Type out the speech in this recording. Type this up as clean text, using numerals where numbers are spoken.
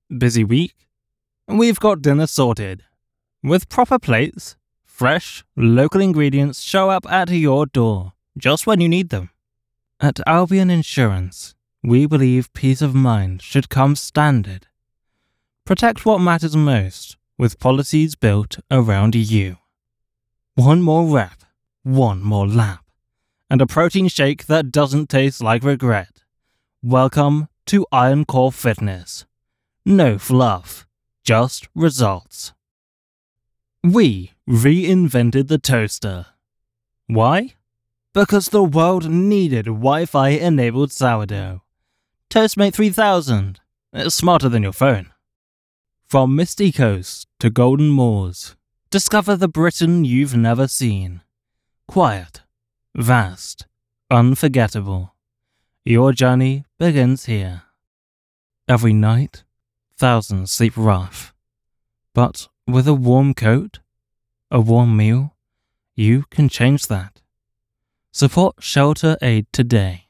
Busy week? We've got dinner sorted. With proper plates, fresh, local ingredients show up at your door just when you need them. At Albion Insurance, we believe peace of mind should come standard. Protect what matters most with policies built around you. One more rep, one more lap, and a protein shake that doesn't taste like regret. Welcome to Iron Core Fitness. No fluff, just results. We reinvented the toaster. Why? Because the world needed Wi-Fi enabled sourdough. Toastmate 3000. It's smarter than your phone. From misty coast to golden moors, discover the Britain you've never seen. Quiet, vast, unforgettable. Your journey begins here. Every night, thousands sleep rough. But with a warm coat, a warm meal, you can change that. Support Shelter Aid today.